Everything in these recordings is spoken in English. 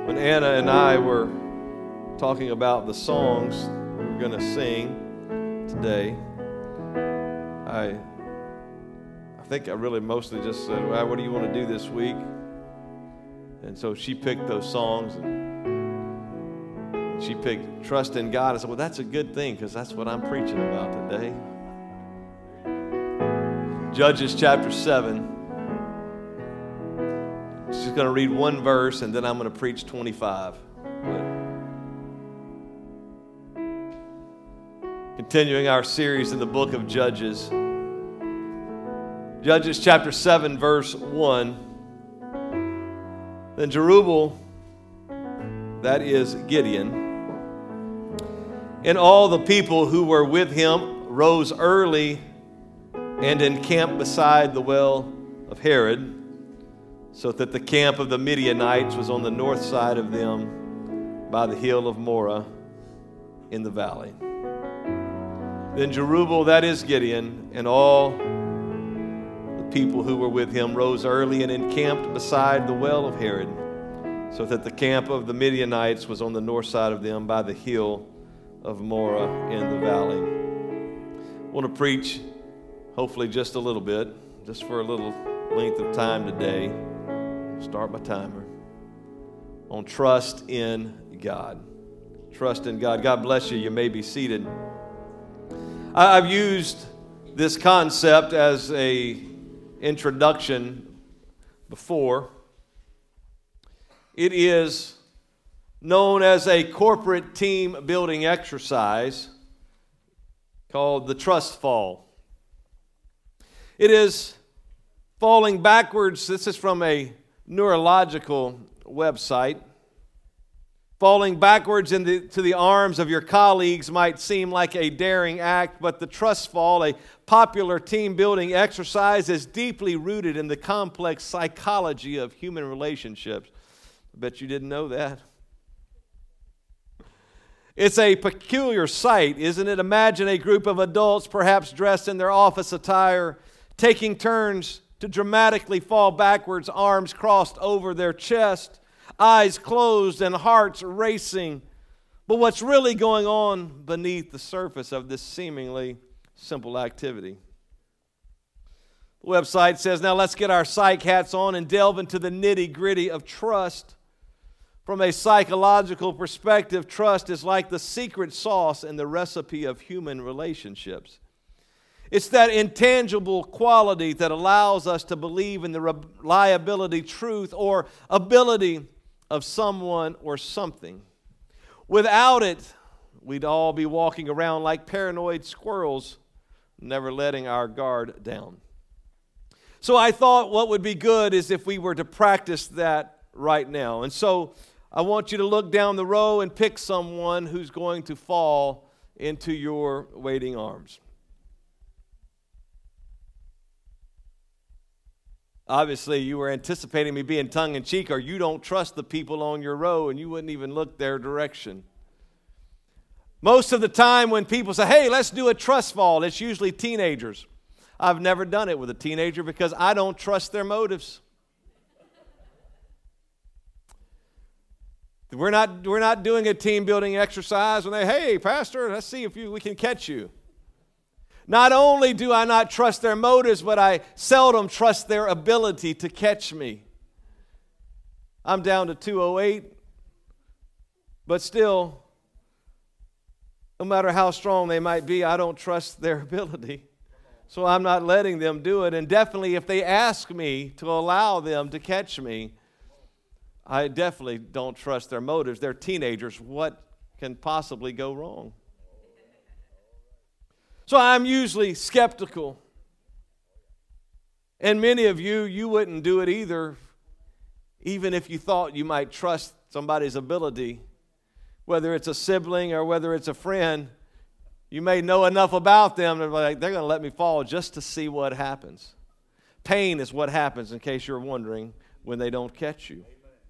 When Anna and I were talking about the songs we're going to sing today, I think I really mostly just said, well, what do you want to do this week? And so she picked those songs, and she picked Trust in God. I said, well, that's a good thing, because that's what I'm preaching about today. Judges chapter 7. She's going to read one verse, and then I'm going to preach 25. Continuing our series in the book of Judges. Judges chapter 7, verse 1. Then Jerubbaal, that is Gideon, and all the people who were with him rose early and encamped beside the well of Harod, so that the camp of the Midianites was on the north side of them by the hill of Moreh in the valley. Then Jerubbaal, that is Gideon, and all the people who were with him rose early and encamped beside the well of Harod, so that the camp of the Midianites was on the north side of them by the hill of Moreh in the valley. I want to preach, hopefully just a little bit, just for a little length of time today. Start my timer. On trust in God. Trust in God. God bless you. You may be seated. I've used this concept as an introduction before. It is known as a corporate team building exercise called the trust fall. It is falling backwards. This is from a neurological website. Falling backwards to the arms of your colleagues might seem like a daring act, but the trust fall, a popular team building exercise, is deeply rooted in the complex psychology of human relationships. I bet you didn't know that. It's a peculiar sight, isn't it? Imagine a group of adults, perhaps dressed in their office attire, taking turns to dramatically fall backwards, arms crossed over their chest, eyes closed and hearts racing. But what's really going on beneath the surface of this seemingly simple activity? The website says, now let's get our psych hats on and delve into the nitty-gritty of trust. From a psychological perspective, trust is like the secret sauce in the recipe of human relationships. It's that intangible quality that allows us to believe in the reliability, truth, or ability of someone or something. Without it, we'd all be walking around like paranoid squirrels, never letting our guard down. So I thought what would be good is if we were to practice that right now. And so I want you to look down the row and pick someone who's going to fall into your waiting arms. Obviously, you were anticipating me being tongue-in-cheek, or you don't trust the people on your row and you wouldn't even look their direction. Most of the time when people say, hey, let's do a trust fall, it's usually teenagers. I've never done it with a teenager because I don't trust their motives. We're not doing a team-building exercise when they, hey, pastor, let's see if we can catch you. Not only do I not trust their motives, but I seldom trust their ability to catch me. I'm down to 208, but still, no matter how strong they might be, I don't trust their ability. So I'm not letting them do it. And definitely if they ask me to allow them to catch me, I definitely don't trust their motives. They're teenagers. What can possibly go wrong? So I'm usually skeptical. And many of you wouldn't do it either, even if you thought you might trust somebody's ability. Whether it's a sibling or whether it's a friend, you may know enough about them that they're going to let me fall just to see what happens. Pain is what happens, in case you're wondering, when they don't catch you.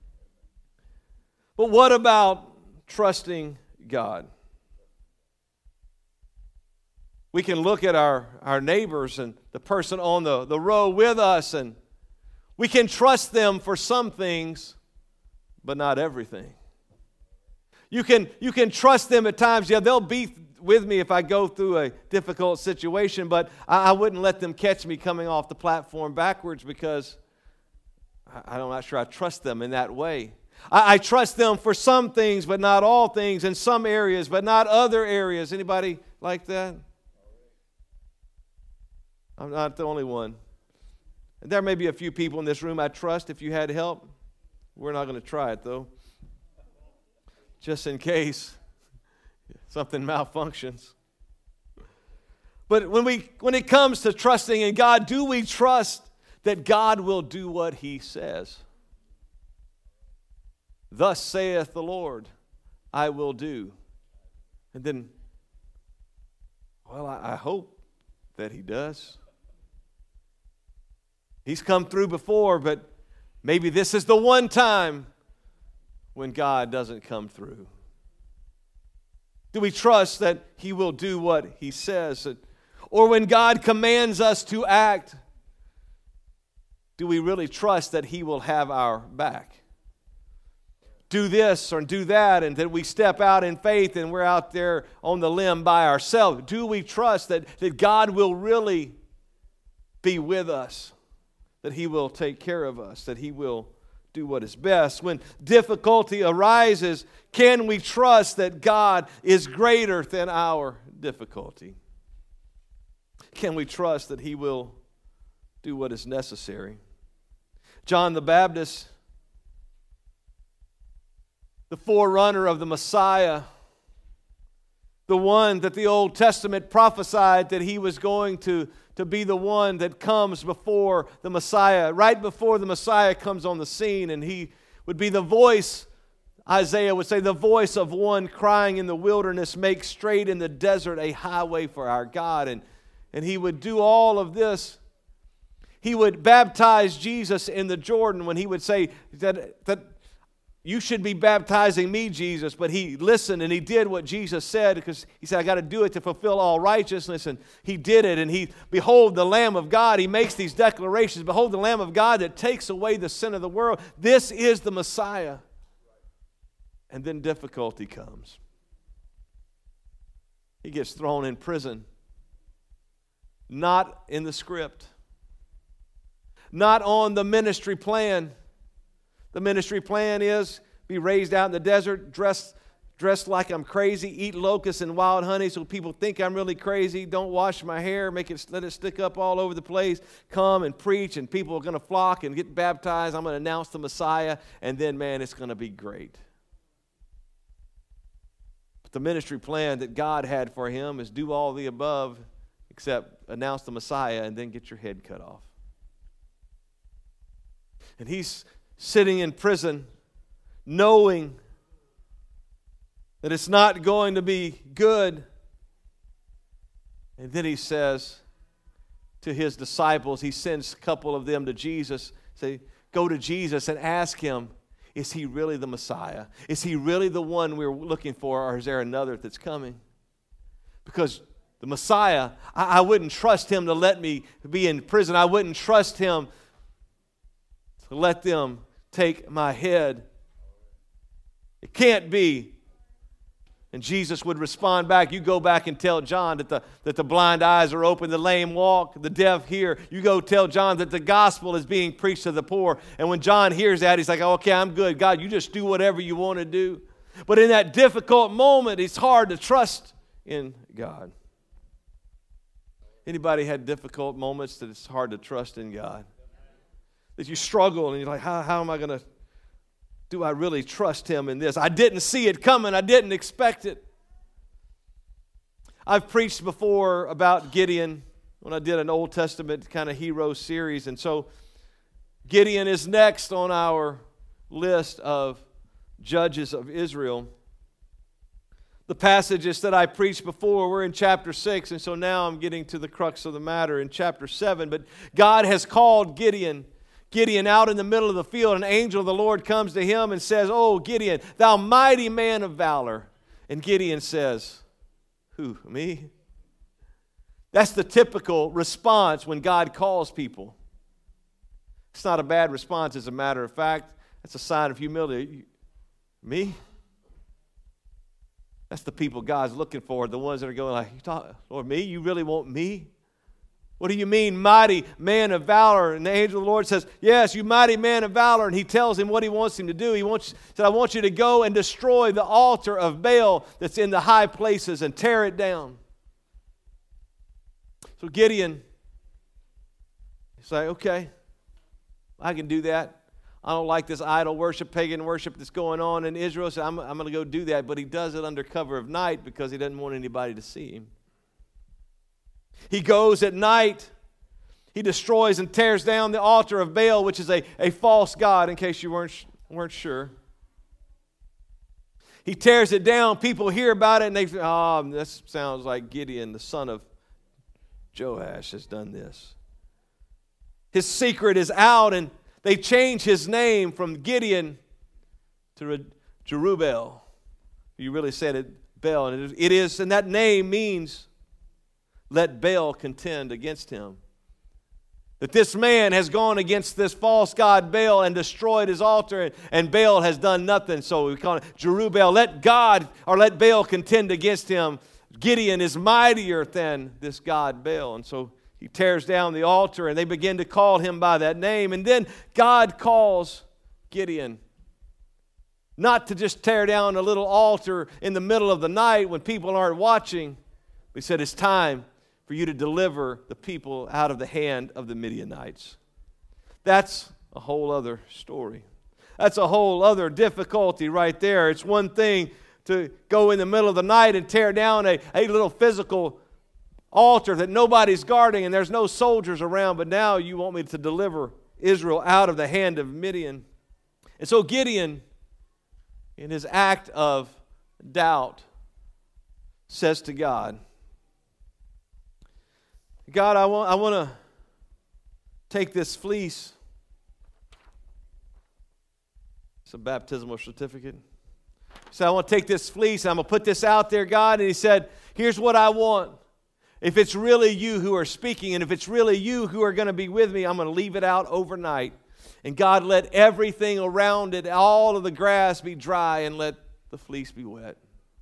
But what about trusting God? We can look at our neighbors and the person on the row with us, and we can trust them for some things, but not everything. You can trust them at times. Yeah, they'll be with me if I go through a difficult situation, but I wouldn't let them catch me coming off the platform backwards because I'm not sure I trust them in that way. I trust them for some things, but not all things, in some areas, but not other areas. Anybody like that? I'm not the only one. And there may be a few people in this room I trust if you had help. We're not going to try it, though, just in case something malfunctions. But when it comes to trusting in God, do we trust that God will do what He says? Thus saith the Lord, I will do. And then, well, I hope that He does. He's come through before, but maybe this is the one time when God doesn't come through. Do we trust that He will do what He says? Or when God commands us to act, do we really trust that He will have our back? Do this or do that, and then we step out in faith and we're out there on the limb by ourselves. Do we trust that God will really be with us? That He will take care of us, that He will do what is best. When difficulty arises, can we trust that God is greater than our difficulty? Can we trust that He will do what is necessary? John the Baptist, the forerunner of the Messiah, the one that the Old Testament prophesied that He was going to be the one that comes before the Messiah, right before the Messiah comes on the scene, and He would be the voice, Isaiah would say, the voice of one crying in the wilderness, make straight in the desert a highway for our God. And He would do all of this. He would baptize Jesus in the Jordan when He would say that you should be baptizing me, Jesus. But He listened and He did what Jesus said, because He said, I got to do it to fulfill all righteousness. And He did it. And behold, the Lamb of God. He makes these declarations. Behold, the Lamb of God that takes away the sin of the world. This is the Messiah. And then difficulty comes. He gets thrown in prison. Not in the script. Not on the ministry plan. The ministry plan is be raised out in the desert, dressed like I'm crazy, eat locusts and wild honey so people think I'm really crazy, don't wash my hair, let it stick up all over the place, come and preach, and people are going to flock and get baptized. I'm going to announce the Messiah, and then, man, it's going to be great. But the ministry plan that God had for him is do all the above except announce the Messiah and then get your head cut off. And he's sitting in prison knowing that it's not going to be good. And then he says to his disciples, he sends a couple of them to Jesus, say, go to Jesus and ask Him, is He really the Messiah? Is He really the one we're looking for, or is there another that's coming? Because the Messiah, I wouldn't trust Him to let me be in prison. I wouldn't trust Him to let them take my head. It can't be. And Jesus would respond back, you go back and tell John that the blind eyes are open, the lame walk, the deaf hear. You go tell John that the gospel is being preached to the poor. And when John hears that, he's like, oh, okay, I'm good. God, you just do whatever you want to do. But in that difficult moment, it's hard to trust in God. Anybody had difficult moments that it's hard to trust in God? That you struggle and you're like, how am I going to, do I really trust Him in this? I didn't see it coming. I didn't expect it. I've preached before about Gideon when I did an Old Testament kind of hero series. And so Gideon is next on our list of judges of Israel. The passages that I preached before were in chapter 6, and so now I'm getting to the crux of the matter in chapter 7. But God has called Gideon out in the middle of the field. An angel of the Lord comes to him and says, oh, Gideon, thou mighty man of valor. And Gideon says, who, me? That's the typical response when God calls people. It's not a bad response, as a matter of fact. That's a sign of humility. Me? That's the people God's looking for, the ones that are going like, Lord, me? You really want me? What do you mean, mighty man of valor? And the angel of the Lord says, yes, you mighty man of valor. And he tells him what he wants him to do. He said, I want you to go and destroy the altar of Baal that's in the high places and tear it down. So Gideon, he's like, okay, I can do that. I don't like this idol worship, pagan worship that's going on in Israel, so I'm going to go do that. But he does it under cover of night because he doesn't want anybody to see him. He goes at night. He destroys and tears down the altar of Baal, which is a false god, in case you weren't sure. He tears it down. People hear about it, and they say, oh, this sounds like Gideon, the son of Joash, has done this. His secret is out, and they change his name from Gideon to Jerubbaal. You really said it, Baal. And it is, and that name means, let Baal contend against him. That this man has gone against this false god Baal and destroyed his altar, and Baal has done nothing. So we call it Jerubbaal. Let God, or let Baal contend against him. Gideon is mightier than this god Baal. And so he tears down the altar, and they begin to call him by that name. And then God calls Gideon not to just tear down a little altar in the middle of the night when people aren't watching. He said, it's time for you to deliver the people out of the hand of the Midianites. That's a whole other story. That's a whole other difficulty right there. It's one thing to go in the middle of the night and tear down a little physical altar that nobody's guarding and there's no soldiers around, but now you want me to deliver Israel out of the hand of Midian. And so Gideon, in his act of doubt, says to God, God, I want to take this fleece. It's a baptismal certificate. He said, I want to take this fleece and I'm going to put this out there, God. And he said, here's what I want. If it's really you who are speaking, and if it's really you who are going to be with me, I'm going to leave it out overnight. And God, let everything around it, all of the grass be dry, and let the fleece be wet.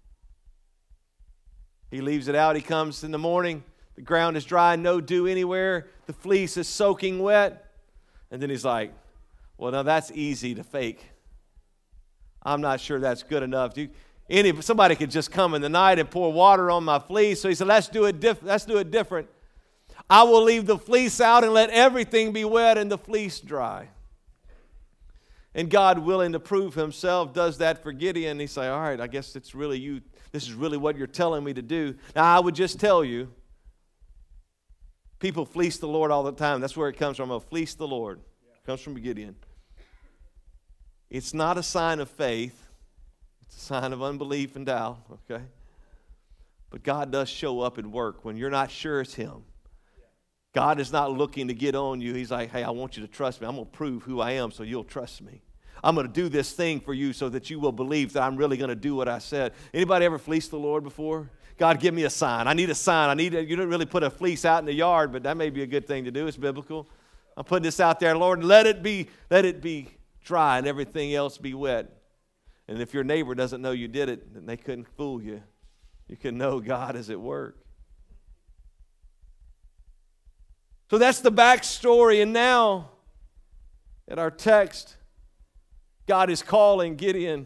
He leaves it out. He comes in the morning. The ground is dry, no dew anywhere. The fleece is soaking wet. And then he's like, well, now that's easy to fake. I'm not sure that's good enough. Somebody could just come in the night and pour water on my fleece. So he said, let's do it different. I will leave the fleece out and let everything be wet and the fleece dry. And God, willing to prove himself, does that for Gideon. He said, all right, I guess it's really you. This is really what you're telling me to do. Now, I would just tell you, people fleece the Lord all the time. That's where it comes from. I'll fleece the Lord. It comes from Gideon. It's not a sign of faith. It's a sign of unbelief and doubt, okay? But God does show up and work when you're not sure it's him. God is not looking to get on you. He's like, hey, I want you to trust me. I'm going to prove who I am so you'll trust me. I'm going to do this thing for you so that you will believe that I'm really going to do what I said. Anybody ever fleeced the Lord before? God, give me a sign. I need a sign. You don't really put a fleece out in the yard, but that may be a good thing to do. It's biblical. I'm putting this out there, Lord, and let it be dry and everything else be wet. And if your neighbor doesn't know you did it, then they couldn't fool you. You can know God is at work. So that's the backstory. And now, at our text, God is calling Gideon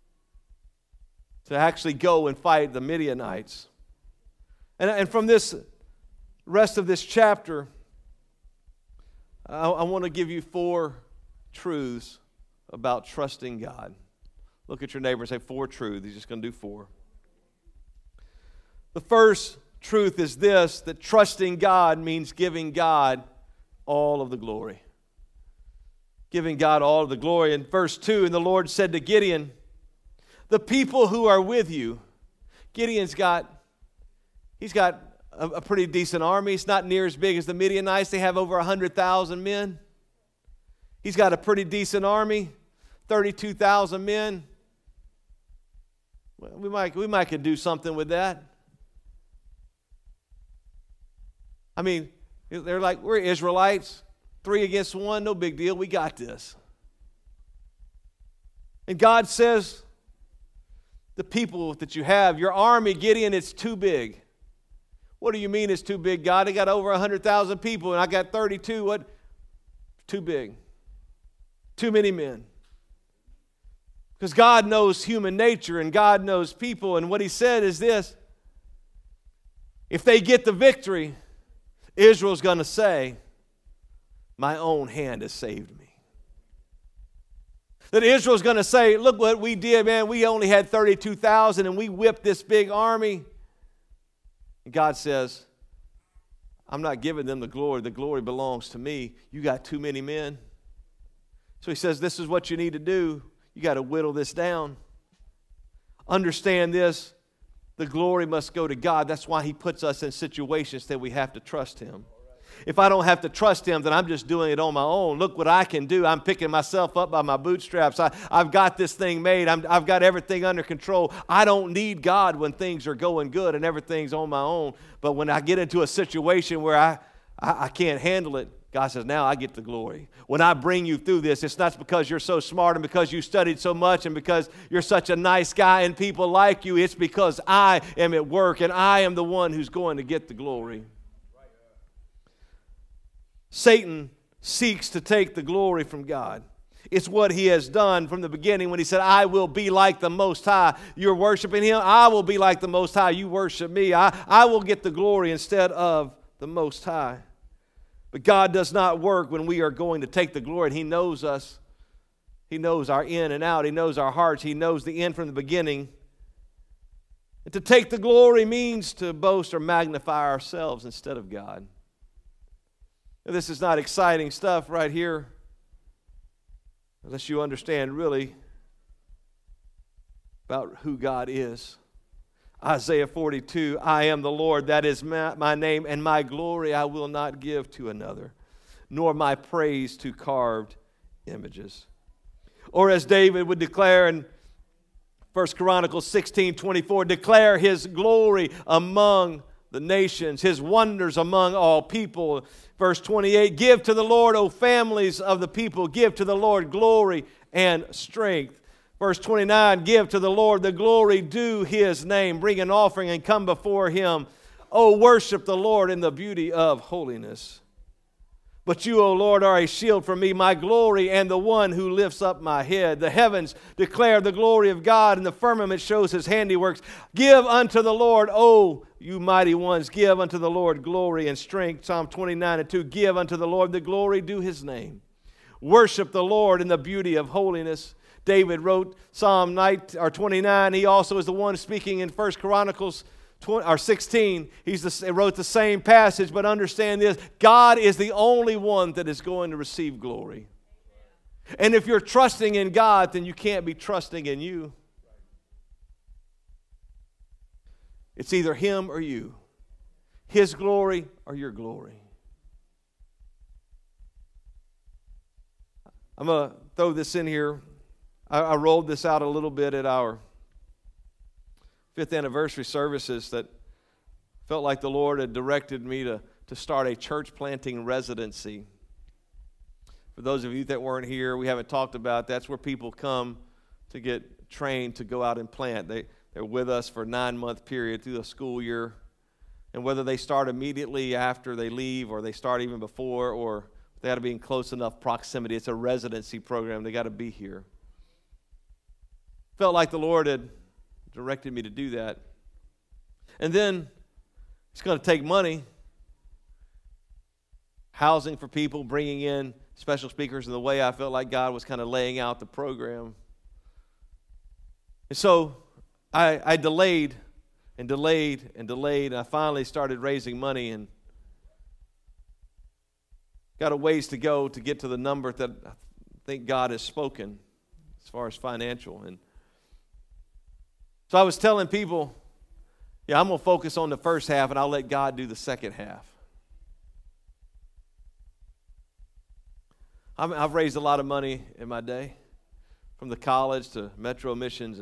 to actually go and fight the Midianites. And from this rest of this chapter, I want to give you 4 truths about trusting God. Look at your neighbor and say 4 truths. He's just going to do 4. The first truth is this, that trusting God means giving God all of the glory. Giving God all of the glory. In verse 2, and the Lord said to Gideon, the people who are with you, Gideon's got a pretty decent army. It's not near as big as the Midianites. They have over 100,000 men. He's got a pretty decent army, 32,000 men. Well, we might could do something with that. I mean, they're like, we're Israelites, 3 against 1, no big deal, we got this. And God says, the people that you have. Your army, Gideon, it's too big. What do you mean it's too big, God? I got over 100,000 people and I got 32. What? Too big. Too many men. Because God knows human nature and God knows people. And what he said is this: if they get the victory, Israel's going to say, my own hand has saved me. That Israel's going to say, look what we did, man. We only had 32,000 and we whipped this big army. And God says, I'm not giving them the glory. The glory belongs to me. You got too many men. So he says, this is what you need to do. You got to whittle this down. Understand this. The glory must go to God. That's why he puts us in situations that we have to trust him. If I don't have to trust him, then I'm just doing it on my own. Look what I can do. I'm picking myself up by my bootstraps. I've got this thing made. I've got everything under control. I don't need God when things are going good and everything's on my own. But when I get into a situation where I can't handle it, God says, now I get the glory. When I bring you through this, it's not because you're so smart and because you studied so much and because you're such a nice guy and people like you. It's because I am at work and I am the one who's going to get the glory. Satan seeks to take the glory from God. It's what he has done from the beginning when he said, I will be like the Most High. You're worshiping him. I will be like the Most High. You worship me. I will get the glory instead of the Most High. But God does not work when we are going to take the glory. And he knows us. He knows our in and out. He knows our hearts. He knows the end from the beginning. And to take the glory means to boast or magnify ourselves instead of God. This is not exciting stuff right here, unless you understand really about who God is. Isaiah 42, I am the Lord, that is my name, and my glory I will not give to another, nor my praise to carved images. Or as David would declare in 1 Chronicles 16:24, declare his glory among the nations, his wonders among all people. Verse 28, give to the Lord, O families of the people, give to the Lord glory and strength. Verse 29, give to the Lord the glory due his name. Bring an offering and come before him. O worship the Lord in the beauty of holiness. But you, O Lord, are a shield for me, my glory, and the one who lifts up my head. The heavens declare the glory of God, and the firmament shows his handiworks. Give unto the Lord, O you mighty ones, give unto the Lord glory and strength. Psalm 29:2, give unto the Lord the glory due his name. Worship the Lord in the beauty of holiness. David wrote Psalm 29. He also is the one speaking in 1 Chronicles 16. He wrote the same passage, but understand this: God is the only one that is going to receive glory. And if you're trusting in God, then you can't be trusting in you. It's either him or you. His glory or your glory. I'm going to throw this in here. I rolled this out a little bit at our 5th anniversary services, that felt like the Lord had directed me to start a church planting residency. For those of you that weren't here, we haven't talked about, that's where people come to get trained to go out and plant. They're with us for a 9-month period through the school year. And whether they start immediately after they leave or they start even before, or they got to be in close enough proximity, it's a residency program. They got to be here. Felt like the Lord had directed me to do that. And then it's going to take money, housing for people, bringing in special speakers, and the way I felt like God was kind of laying out the program. And so I delayed and delayed and delayed, and I finally started raising money and got a ways to go to get to the number that I think God has spoken as far as financial. And so I was telling people, yeah, I'm going to focus on the first half and I'll let God do the second half. I've raised a lot of money in my day, from the college to Metro Missions,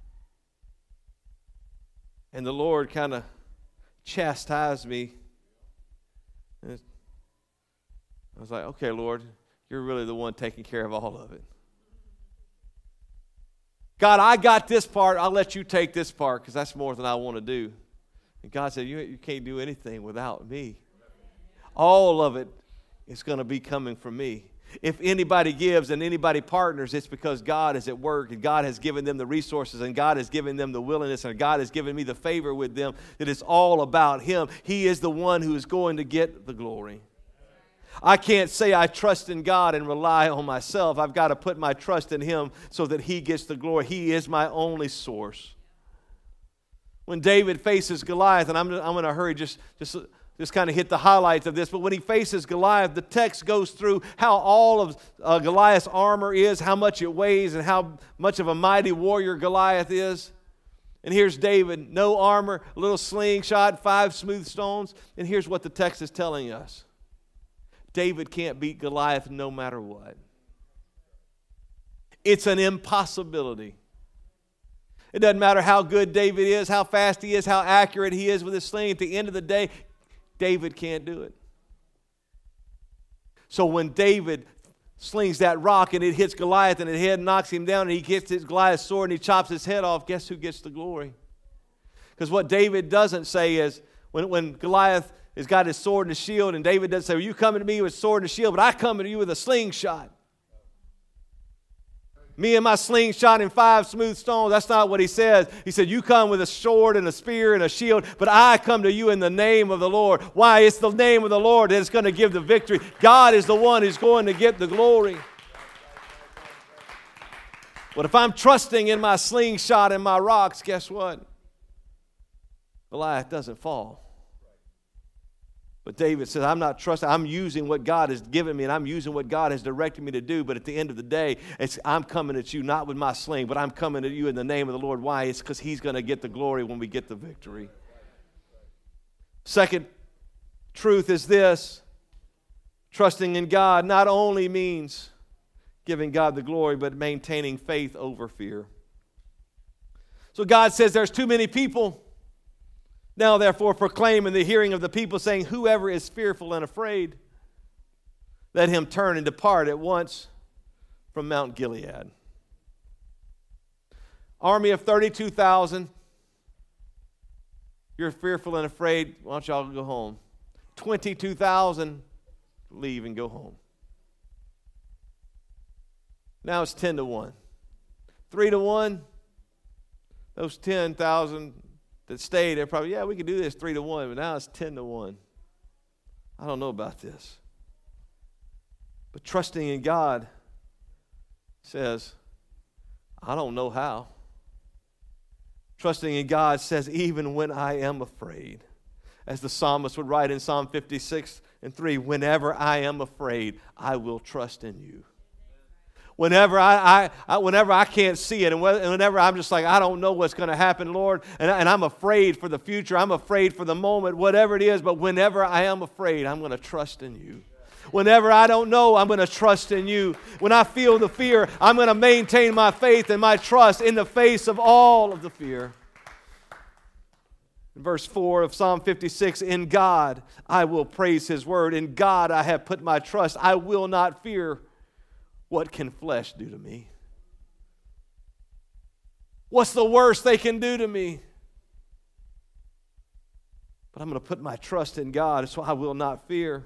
and the Lord kind of chastised me. And I was like, okay, Lord, you're really the one taking care of all of it. God, I got this part. I'll let you take this part because that's more than I want to do. And God said, you can't do anything without me. All of it is going to be coming from me. If anybody gives and anybody partners, it's because God is at work and God has given them the resources and God has given them the willingness and God has given me the favor with them, that it's all about Him. He is the one who is going to get the glory. I can't say I trust in God and rely on myself. I've got to put my trust in Him so that He gets the glory. He is my only source. When David faces Goliath, and I'm going to hurry, just kind of hit the highlights of this, but when he faces Goliath, the text goes through how all of Goliath's armor is, how much it weighs, and how much of a mighty warrior Goliath is. And here's David, no armor, a little slingshot, 5 smooth stones. And here's what the text is telling us. David can't beat Goliath no matter what. It's an impossibility. It doesn't matter how good David is, how fast he is, how accurate he is with his sling. At the end of the day, David can't do it. So when David slings that rock and it hits Goliath and his head knocks him down and he gets his Goliath's sword and he chops his head off, guess who gets the glory? Because what David doesn't say is, when Goliath has got his sword and his shield, and David doesn't say, well, you coming to me with sword and a shield, but I come to you with a slingshot. Me and my slingshot and 5 smooth stones. That's not what he says. He said, you come with a sword and a spear and a shield, but I come to you in the name of the Lord. Why? It's the name of the Lord that's going to give the victory. God is the one who's going to get the glory. But if I'm trusting in my slingshot and my rocks, guess what? Goliath doesn't fall. But David says, I'm not trusting. I'm using what God has given me, and I'm using what God has directed me to do. But at the end of the day, I'm coming at you, not with my sling, but I'm coming at you in the name of the Lord. Why? It's because He's going to get the glory when we get the victory. Second truth is this. Trusting in God not only means giving God the glory, but maintaining faith over fear. So God says there's too many people. Now, therefore, proclaim in the hearing of the people, saying, whoever is fearful and afraid, let him turn and depart at once from Mount Gilead. Army of 32,000. You're fearful and afraid. Why don't y'all go home? 22,000, leave and go home. Now it's 10-1. 3-1. Those 10,000 that stayed, they're probably, yeah, we can do this 3-1, but now it's 10-1. I don't know about this. But trusting in God says, I don't know how. Trusting in God says, even when I am afraid. As the psalmist would write in Psalm 56:3, whenever I am afraid, I will trust in you. Whenever whenever I can't see it, and whenever I'm just like, I don't know what's going to happen, Lord, and I'm afraid for the future, I'm afraid for the moment, whatever it is, but whenever I am afraid, I'm going to trust in you. Whenever I don't know, I'm going to trust in you. When I feel the fear, I'm going to maintain my faith and my trust in the face of all of the fear. In verse 4 of Psalm 56, in God I will praise His word. In God I have put my trust. I will not fear. What can flesh do to me? What's the worst they can do to me? But I'm going to put my trust in God, so I will not fear.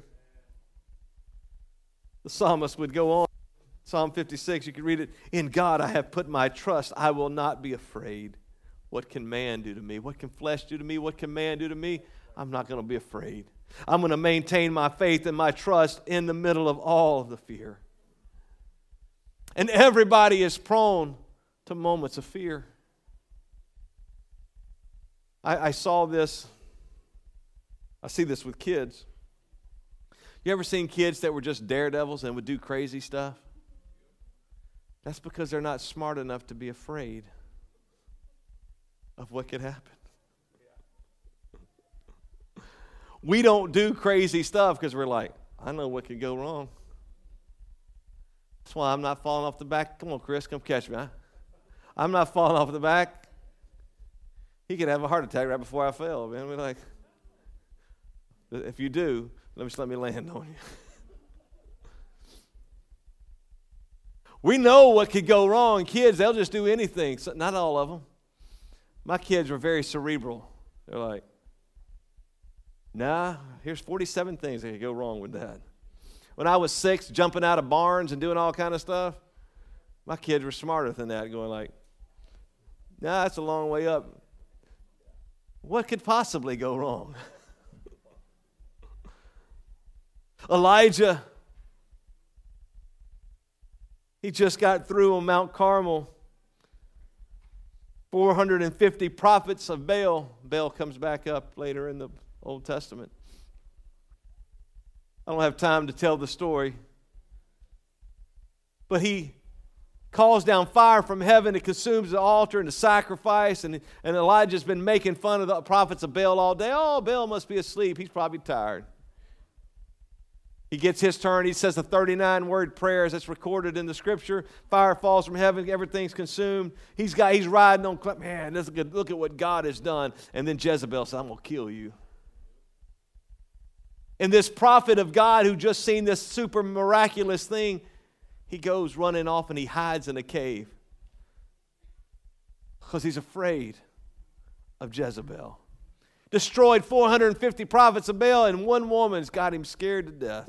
The psalmist would go on. Psalm 56, you can read it. In God I have put my trust. I will not be afraid. What can man do to me? What can flesh do to me? What can man do to me? I'm not going to be afraid. I'm going to maintain my faith and my trust in the middle of all of the fear. And everybody is prone to moments of fear. I saw this. I see this with kids. You ever seen kids that were just daredevils and would do crazy stuff? That's because they're not smart enough to be afraid of what could happen. We don't do crazy stuff because we're like, I know what could go wrong. That's why I'm not falling off the back. Come on, Chris, come catch me. Huh? I'm not falling off the back. He could have a heart attack right before I fell. Man, we're like, if you do, let me land on you. We know what could go wrong. Kids, they'll just do anything. So, not all of them. My kids were very cerebral. They're like, nah, here's 47 things that could go wrong with that. When I was 6, jumping out of barns and doing all kind of stuff, my kids were smarter than that, going like, nah, that's a long way up. What could possibly go wrong? Elijah, he just got through on Mount Carmel. 450 prophets of Baal. Baal comes back up later in the Old Testament. I don't have time to tell the story. But he calls down fire from heaven. It consumes the altar and the sacrifice. And Elijah's been making fun of the prophets of Baal all day. Oh, Baal must be asleep. He's probably tired. He gets his turn. He says the 39-word prayers that's recorded in the Scripture. Fire falls from heaven. Everything's consumed. He's riding on, man, look at what God has done. And then Jezebel says, I'm going to kill you. And this prophet of God who just seen this super miraculous thing, he goes running off and he hides in a cave because he's afraid of Jezebel. Destroyed 450 prophets of Baal, and one woman's got him scared to death.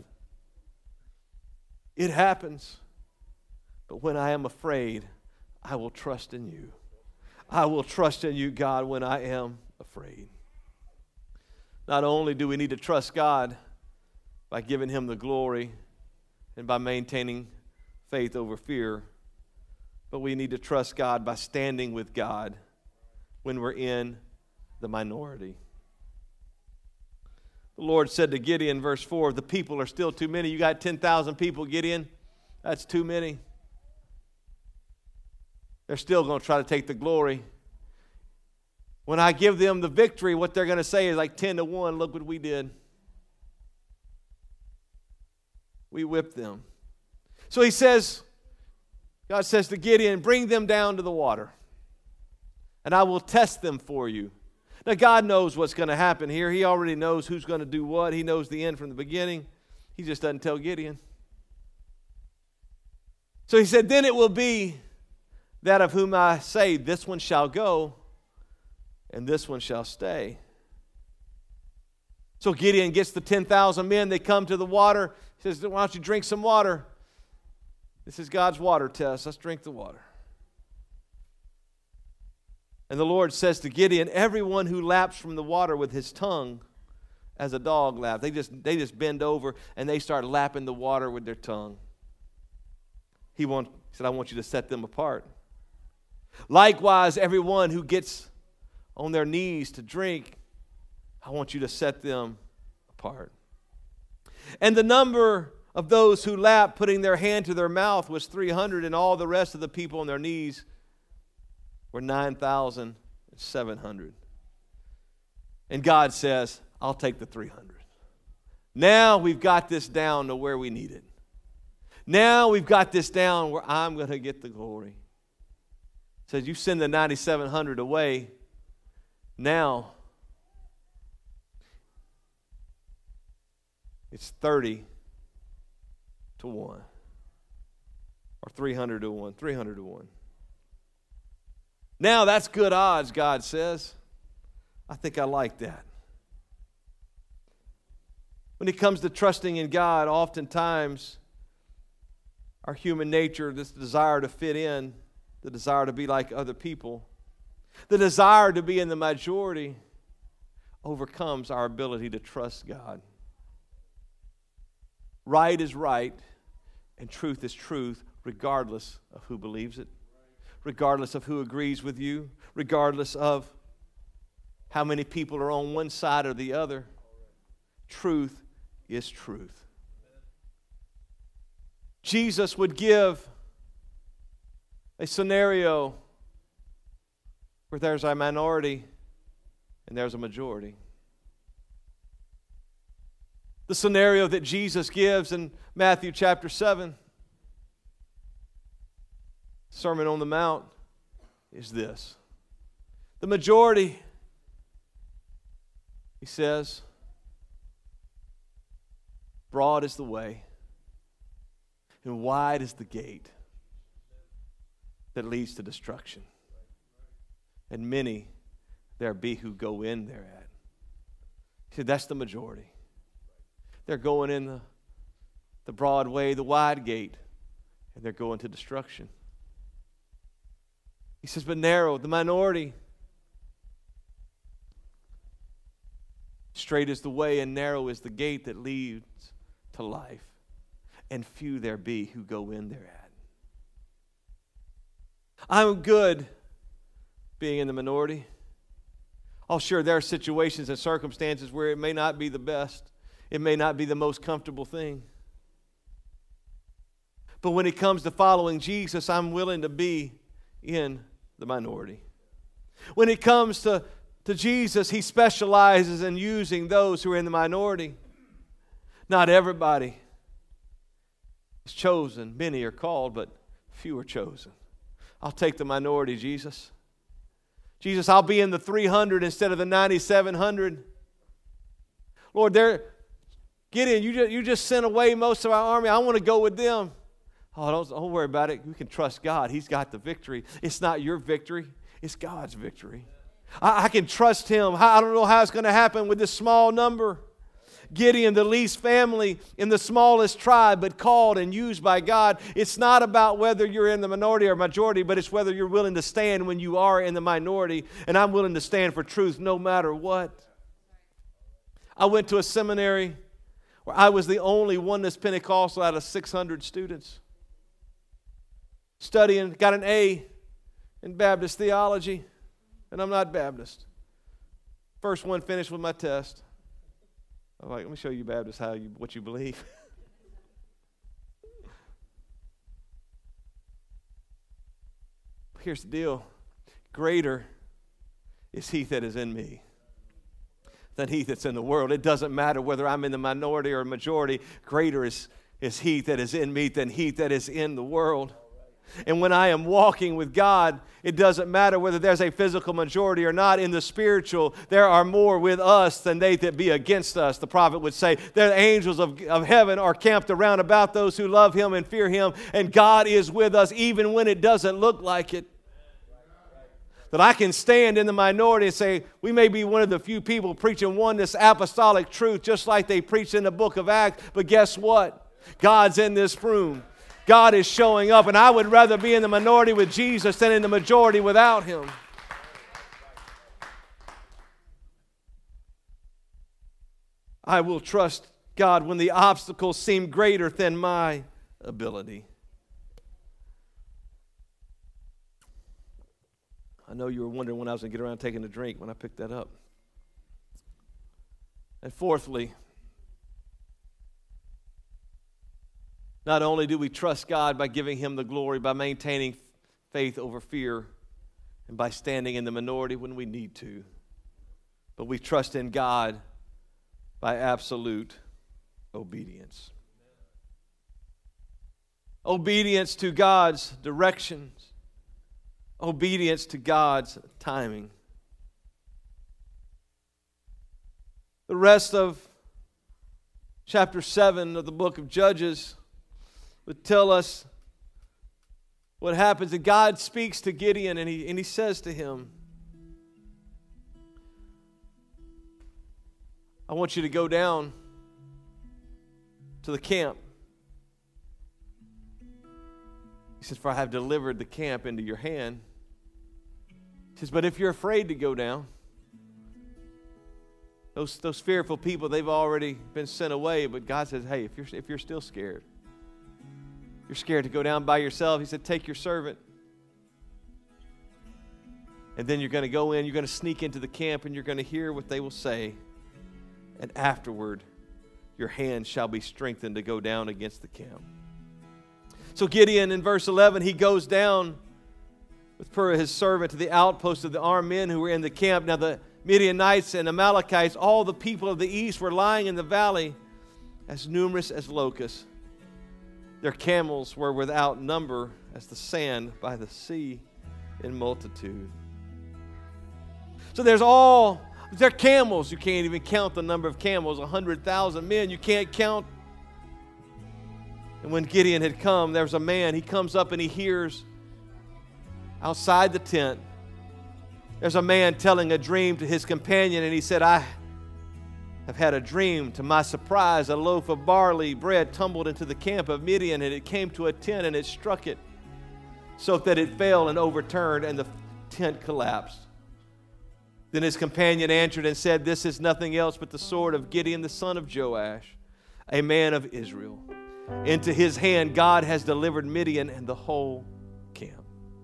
It happens. But when I am afraid, I will trust in you. I will trust in you, God, when I am afraid. Not only do we need to trust God by giving Him the glory and by maintaining faith over fear, but we need to trust God by standing with God when we're in the minority. The Lord said to Gideon, verse 4, the people are still too many. You got 10,000 people, Gideon. That's too many. They're still going to try to take the glory. When I give them the victory, what they're going to say is like 10-1. Look what we did. We whipped them. So he says, God says to Gideon, bring them down to the water, and I will test them for you. Now, God knows what's going to happen here. He already knows who's going to do what. He knows the end from the beginning. He just doesn't tell Gideon. So he said, then it will be that of whom I say, this one shall go, and this one shall stay. So Gideon gets the 10,000 men. They come to the water. He says, why don't you drink some water? This is God's water test. Let's drink the water. And the Lord says to Gideon, everyone who laps from the water with his tongue as a dog laps. They just bend over and they start lapping the water with their tongue. He said, I want you to set them apart. Likewise, everyone who gets on their knees to drink, I want you to set them apart. And the number of those who lapped, putting their hand to their mouth, was 300, and all the rest of the people on their knees were 9,700. And God says, I'll take the 300. Now we've got this down to where we need it. Now we've got this down where I'm going to get the glory. He says, you send the 9,700 away. Now it's 30-1. Or 300-1. 300-1. Now that's good odds, God says. I think I like that. When it comes to trusting in God, oftentimes our human nature, this desire to fit in, the desire to be like other people, the desire to be in the majority overcomes our ability to trust God. Right is right, and truth is truth, regardless of who believes it, regardless of who agrees with you, regardless of how many people are on one side or the other. Truth is truth. Jesus would give a scenario where there's a minority and there's a majority. The scenario that Jesus gives in Matthew chapter 7, Sermon on the Mount, is this. The majority, he says, broad is the way and wide is the gate that leads to destruction. And many there be who go in thereat. See, that's the majority. They're going in the broad way, the wide gate, and they're going to destruction. He says, but narrow, the minority. Straight is the way and narrow is the gate that leads to life, and few there be who go in thereat. I'm good being in the minority. Oh, sure, there are situations and circumstances where it may not be the best. It may not be the most comfortable thing. But when it comes to following Jesus, I'm willing to be in the minority. When it comes to Jesus, He specializes in using those who are in the minority. Not everybody is chosen. Many are called, but few are chosen. I'll take the minority, Jesus. Jesus, I'll be in the 300 instead of the 9,700. Lord, Gideon, you just sent away most of our army. I want to go with them. Oh, don't worry about it. We can trust God. He's got the victory. It's not your victory. It's God's victory. I can trust Him. I don't know how it's going to happen with this small number. Gideon, the least family in the smallest tribe, but called and used by God. It's not about whether you're in the minority or majority, but it's whether you're willing to stand when you are in the minority. And I'm willing to stand for truth no matter what. I went to a seminary where I was the only oneness Pentecostal out of 600 students. Studying, got an A in Baptist theology, and I'm not Baptist. First one finished with my test. I'm like, let me show you Baptists what you believe. Here's the deal. Greater is He that is in me than he that's in the world. It doesn't matter whether I'm in the minority or majority. Greater is He that is in me than he that is in the world. And when I am walking with God, it doesn't matter whether there's a physical majority or not. In the spiritual, there are more with us than they that be against us. The prophet would say, the angels of heaven are camped around about those who love Him and fear Him. And God is with us even when it doesn't look like it. That I can stand in the minority and say, we may be one of the few people preaching oneness apostolic truth just like they preach in the book of Acts. But guess what? God's in this room. God is showing up, and I would rather be in the minority with Jesus than in the majority without Him. I will trust God when the obstacles seem greater than my ability. I know you were wondering when I was going to get around taking a drink when I picked that up. And fourthly, not only do we trust God by giving Him the glory, by maintaining faith over fear, and by standing in the minority when we need to, but we trust in God by absolute obedience. Obedience to God's directions. Obedience to God's timing. The rest of chapter 7 of the book of Judges would tell us what happens. And God speaks to Gideon and he says to him, I want you to go down to the camp. He says, for I have delivered the camp into your hand. He says, but if you're afraid to go down, those fearful people, they've already been sent away. But God says, hey, if you're still scared, you're scared to go down by yourself. He said, take your servant. And then you're going to go in, you're going to sneak into the camp, and you're going to hear what they will say. And afterward, your hand shall be strengthened to go down against the camp. So Gideon, in verse 11, he goes down with Purah, his servant, to the outpost of the armed men who were in the camp. Now the Midianites and Amalekites, all the people of the east, were lying in the valley as numerous as locusts. Their camels were without number as the sand by the sea in multitude. So they're camels. You can't even count the number of camels. 100,000 men, you can't count. And when Gideon had come, there was a man. He comes up and he hears outside the tent, there's a man telling a dream to his companion, and he said, I have had a dream. To my surprise, a loaf of barley bread tumbled into the camp of Midian, and it came to a tent, and it struck it, so that it fell and overturned, and the tent collapsed. Then his companion answered and said, this is nothing else but the sword of Gideon, the son of Joash, a man of Israel. Into his hand God has delivered Midian and the whole camp.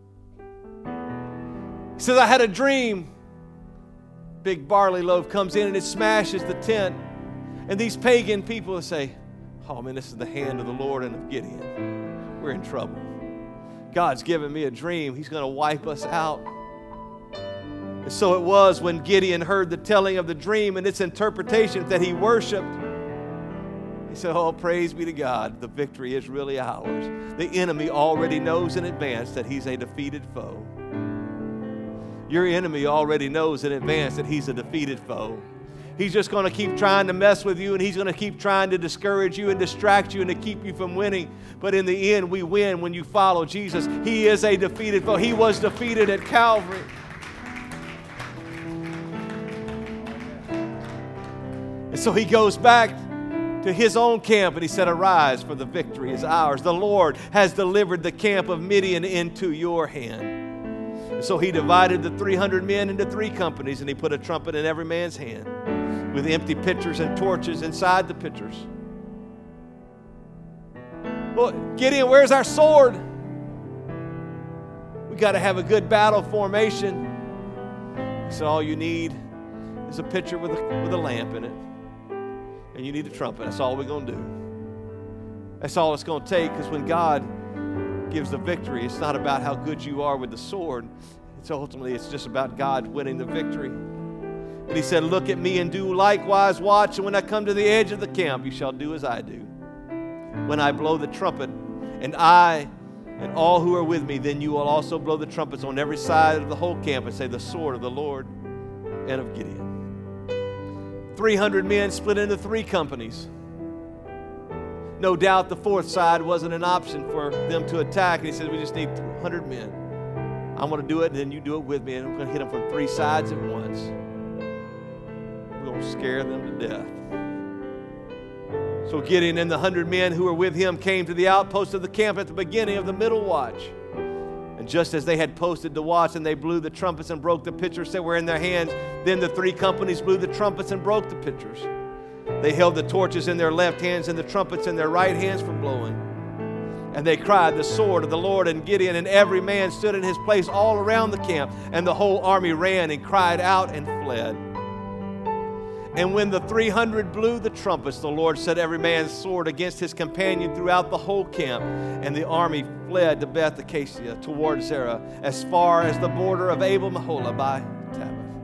He says, I had a dream. Big barley loaf comes in and it smashes the tent. And these pagan people say, oh man, this is the hand of the Lord and of Gideon. We're in trouble. God's given me a dream. He's going to wipe us out. And so it was when Gideon heard the telling of the dream and its interpretation that he worshiped. He said, oh, praise be to God. The victory is really ours. The enemy already knows in advance that he's a defeated foe. Your enemy already knows in advance that he's a defeated foe. He's just going to keep trying to mess with you, and he's going to keep trying to discourage you and distract you and to keep you from winning. But in the end, we win when you follow Jesus. He is a defeated foe. He was defeated at Calvary. And so he goes back to his own camp, and he said, arise, for the victory is ours. The Lord has delivered the camp of Midian into your hand. And so he divided the 300 men into 3 companies, and he put a trumpet in every man's hand with empty pitchers and torches inside the pitchers. Well, Gideon, where's our sword? We got to have a good battle formation. He said, all you need is a pitcher with a lamp in it. And you need a trumpet. That's all we're going to do. That's all it's going to take, because when God gives the victory, it's not about how good you are with the sword. It's just about God winning the victory. And he said, look at me and do likewise. Watch, and when I come to the edge of the camp, you shall do as I do. When I blow the trumpet, and I and all who are with me, then you will also blow the trumpets on every side of the whole camp and say, the sword of the Lord and of Gideon. 300 men split into 3 companies. No doubt the 4th side wasn't an option for them to attack. And he said, we just need 100 men. I'm going to do it, and then you do it with me, and I'm going to hit them from 3 sides at once. We're going to scare them to death. So Gideon and the 100 men who were with him came to the outpost of the camp at the beginning of the middle watch. And just as they had posted the watch, and they blew the trumpets and broke the pitchers that were in their hands, then the 3 companies blew the trumpets and broke the pitchers. They held the torches in their left hands and the trumpets in their right hands for blowing. And they cried, the sword of the Lord and Gideon, and every man stood in his place all around the camp. And the whole army ran and cried out and fled. And when the 300 blew the trumpets, the Lord set every man's sword against his companion throughout the whole camp. And the army fled to Beth Acacia toward Zerah, as far as the border of Abel Meholah by Tabbath.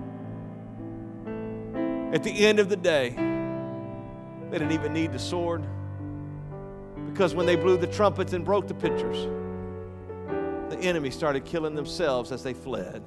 At the end of the day, they didn't even need the sword, because when they blew the trumpets and broke the pitchers, the enemy started killing themselves as they fled.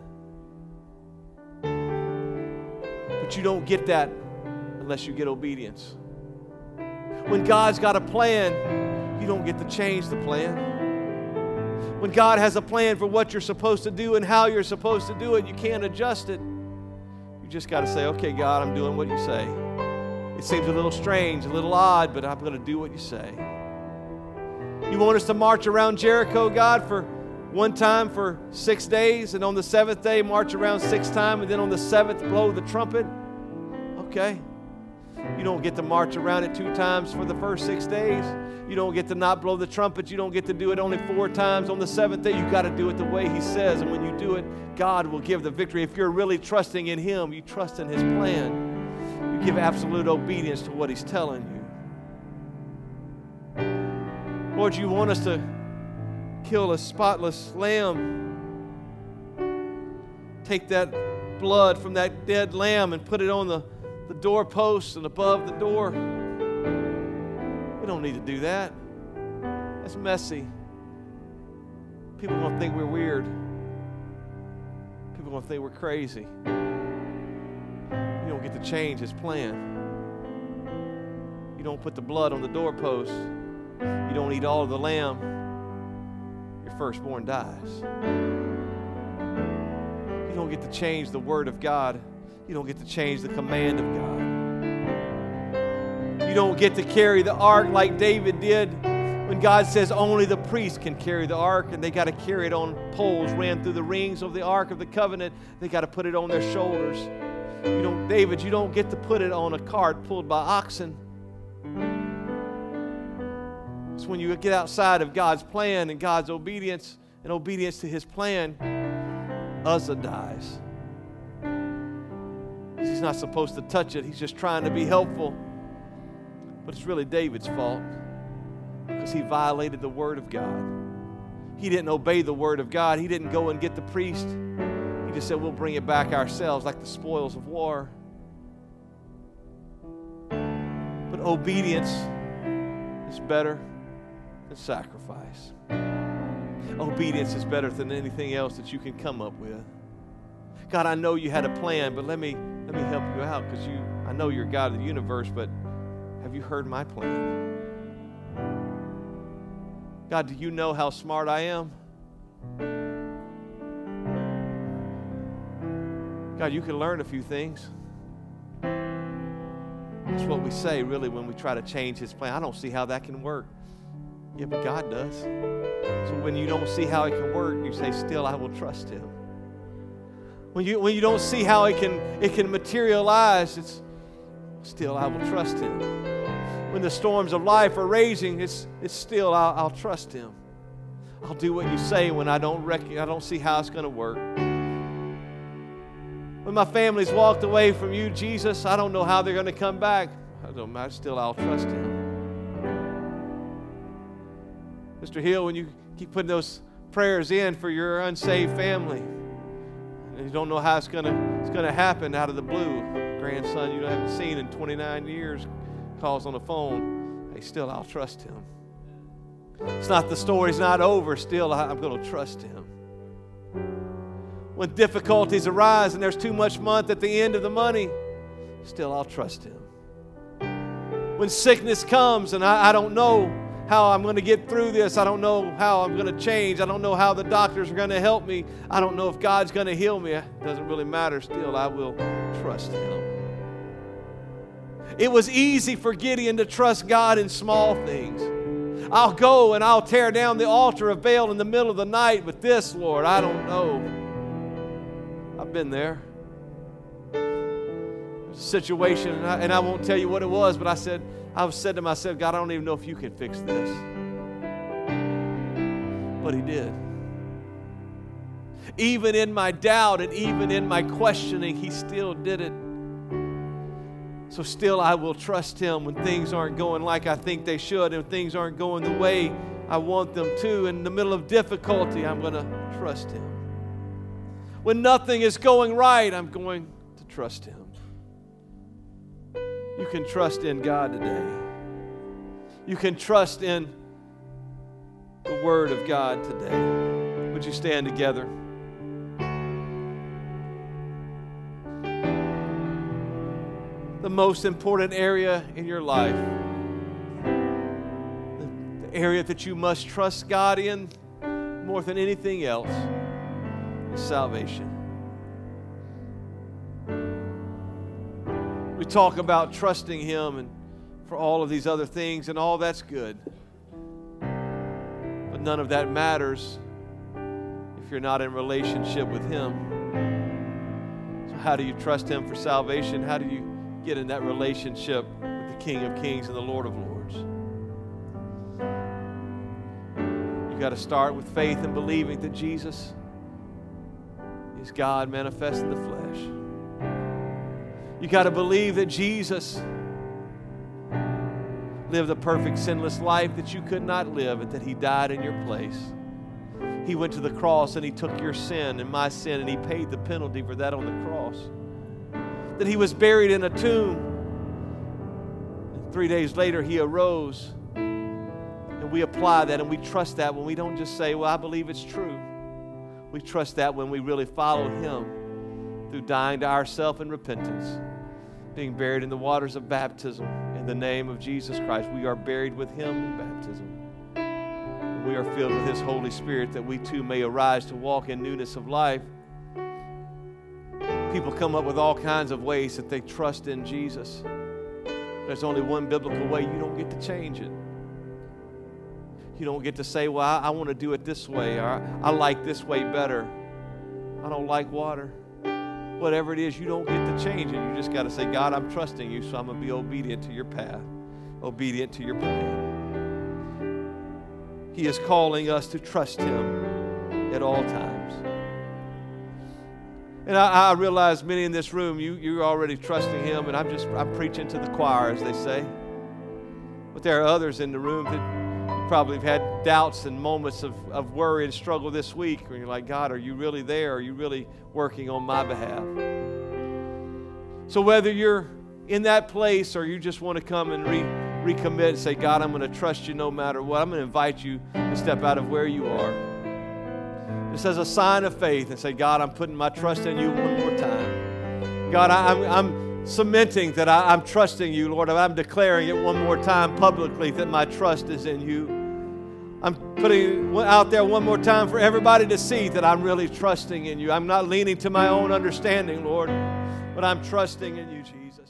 But you don't get that unless you get obedience. When God's got a plan, you don't get to change the plan. When God has a plan for what you're supposed to do and how you're supposed to do it, you can't adjust it. You just got to say, okay, God, I'm doing what you say. It seems a little strange, a little odd, but I'm going to do what you say. You want us to march around Jericho, God, for one time for 6 days, and on the 7th day march around 6 times, and then on the 7th blow the trumpet? Okay. You don't get to march around it 2 times for the first 6 days. You don't get to not blow the trumpet. You don't get to do it only 4 times on the 7th day. You got to do it the way He says, and when you do it, God will give the victory. If you're really trusting in Him, you trust in His plan. You give absolute obedience to what He's telling you. Lord, you want us to kill a spotless lamb. Take that blood from that dead lamb and put it on the doorpost and above the door. We don't need to do that. That's messy. People are going to think we're weird. People are going to think we're crazy. You don't get to change His plan. You don't put the blood on the doorpost. You don't eat all of the lamb. Your firstborn dies. don't get to change the Word of God. You don't get to change the command of God. You don't get to carry the ark like David did when God says only the priest can carry the ark, and they got to carry it on poles ran through the rings of the Ark of the Covenant. They got to put it on their shoulders. David, you don't get to put it on a cart pulled by oxen. It's when you get outside of God's plan and God's obedience and obedience to His plan, Uzzah dies. He's not supposed to touch it. He's just trying to be helpful. But it's really David's fault because he violated the Word of God. He didn't obey the Word of God. He didn't go and get the priest. He just said, we'll bring it back ourselves like the spoils of war. But obedience is better than sacrifice. Obedience is better than anything else that you can come up with. God, I know you had a plan, but let me help you out because I know you're God of the universe, but have you heard my plan? God, do you know how smart I am? God, you can learn a few things. That's what we say, really, when we try to change His plan. I don't see how that can work. Yeah, but God does. So when you don't see how it can work, you say, still, I will trust Him. When you don't see how it can materialize, it's still, I will trust Him. When the storms of life are raging, it's still, I'll trust Him. I'll do what you say when I don't see how it's going to work. When my family's walked away from you, Jesus, I don't know how they're going to come back. It don't matter. Still, I'll trust Him. Mr. Hill, when you keep putting those prayers in for your unsaved family, and you don't know how it's going to happen out of the blue, grandson you haven't seen in 29 years calls on the phone, hey, still, I'll trust Him. It's not the story's not over. Still, I'm going to trust Him. When difficulties arise and there's too much month at the end of the money, still I'll trust Him. When sickness comes and I don't know how I'm going to get through this, I don't know how I'm going to change, I don't know how the doctors are going to help me, I don't know if God's going to heal me, it doesn't really matter, still I will trust Him. It was easy for Gideon to trust God in small things. I'll go and I'll tear down the altar of Baal in the middle of the night, but this, Lord, I don't know. I've been there. There's a situation, and I won't tell you what it was, but I said to myself, God, I don't even know if you can fix this. But He did. Even in my doubt and even in my questioning, He still did it. So still I will trust Him when things aren't going like I think they should and things aren't going the way I want them to. In the middle of difficulty, I'm going to trust Him. When nothing is going right, I'm going to trust Him. You can trust in God today. You can trust in the Word of God today. Would you stand together? The most important area in your life, the area that you must trust God in more than anything else, is salvation. We talk about trusting Him and for all of these other things, and all that's good. But none of that matters if you're not in relationship with Him. So how do you trust Him for salvation? How do you get in that relationship with the King of Kings and the Lord of Lords? You got to start with faith and believing that Jesus is God manifest in the flesh. You got to believe that Jesus lived a perfect sinless life that you could not live, and that He died in your place. He went to the cross and He took your sin and my sin, and He paid the penalty for that on the cross. That He was buried in a tomb, and 3 days later He arose. And we apply that and we trust that when we don't just say, well, I believe it's true. We trust that when we really follow Him through dying to ourselves in repentance, being buried in the waters of baptism in the name of Jesus Christ. We are buried with Him in baptism. And we are filled with His Holy Spirit, that we too may arise to walk in newness of life. People come up with all kinds of ways that they trust in Jesus. There's only one biblical way. You don't get to change it. You don't get to say, well, I want to do it this way, or I like this way better. I don't like water. Whatever it is, you don't get to change it. You just got to say, God, I'm trusting you, so I'm going to be obedient to your path, obedient to your plan. He is calling us to trust him at all times. And I realize many in this room, you're already trusting him, and I'm preaching to the choir, as they say. But there are others in the room that you probably have had doubts and moments of worry and struggle this week, where you're like, God, are you really there? Are you really working on my behalf? So whether you're in that place or you just want to come and recommit and say, God, I'm going to trust you no matter what, I'm going to invite you to step out of where you are. Just as a sign of faith and say, God, I'm putting my trust in you one more time. God, I'm cementing that I'm trusting you, Lord. I'm declaring it one more time publicly that my trust is in you. I'm putting it out there one more time for everybody to see that I'm really trusting in you. I'm not leaning to my own understanding, Lord, but I'm trusting in you, Jesus.